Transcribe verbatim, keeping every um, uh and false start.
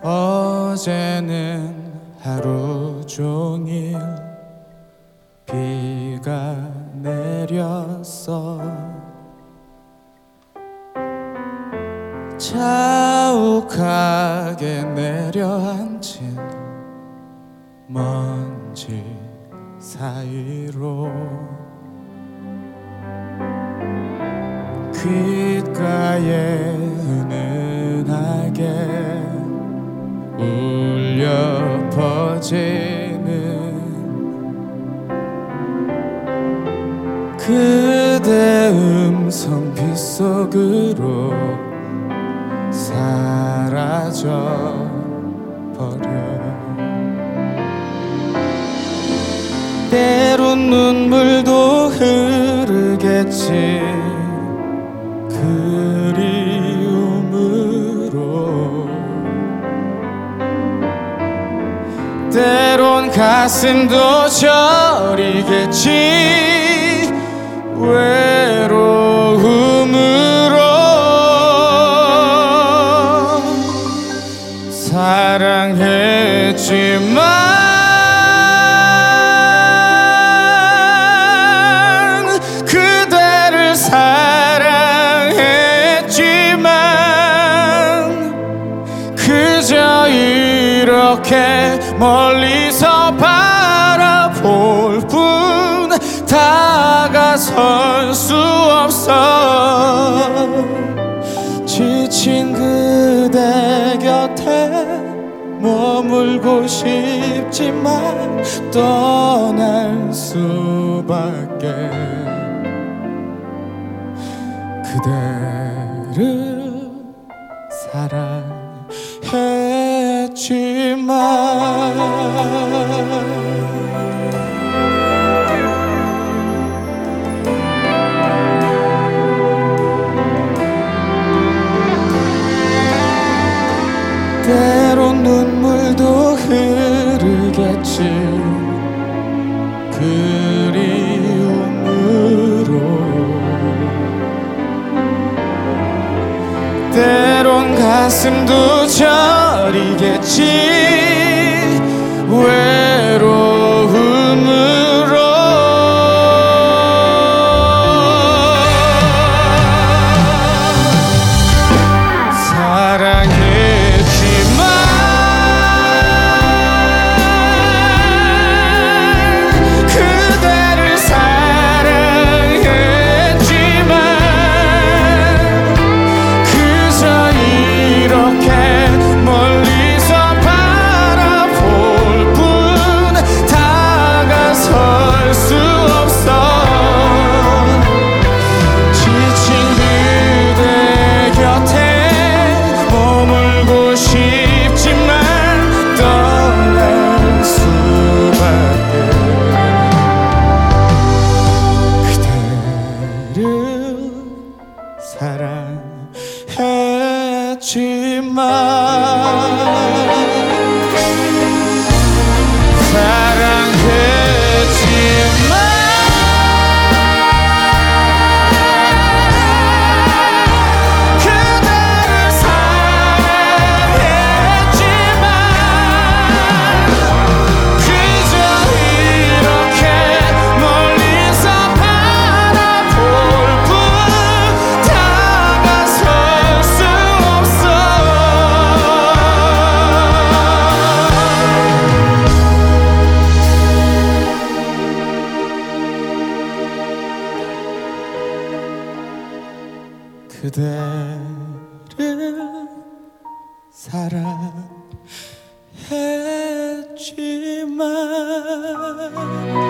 어제는 하루 종일 비가 내렸어. 자욱하게 내려앉은 먼지 사이로 귓가에 은은하게 울려 퍼지는 그대 음성 빗속으로 사라져 버려. 때론 눈물도 흐르겠지 그리움으로. 때론 가슴도 저리겠지 외로움으로. 사랑했지만 그대를 사랑했지만 그저 이렇게 멀리서 바라볼 뿐 다가설 수 없어. 지친 그대 곁에 머물고 싶지만 떠날 수밖에. 그대를 사랑했지만. 때론 눈물도 흐르겠지 그리움으로. 때론 가슴도 저리겠지 외로움으로. 그대를 사랑했지만